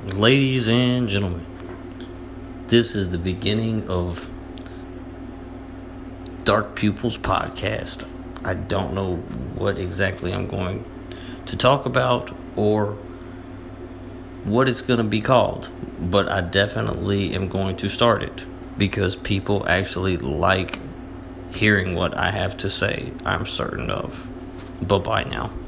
Ladies and gentlemen, this is the beginning of Dark Pupils Podcast. I don't know what exactly I'm going to talk about or what it's going to be called, but I definitely am going to start it because people actually like hearing what I have to say, I'm certain of. Bye-bye now.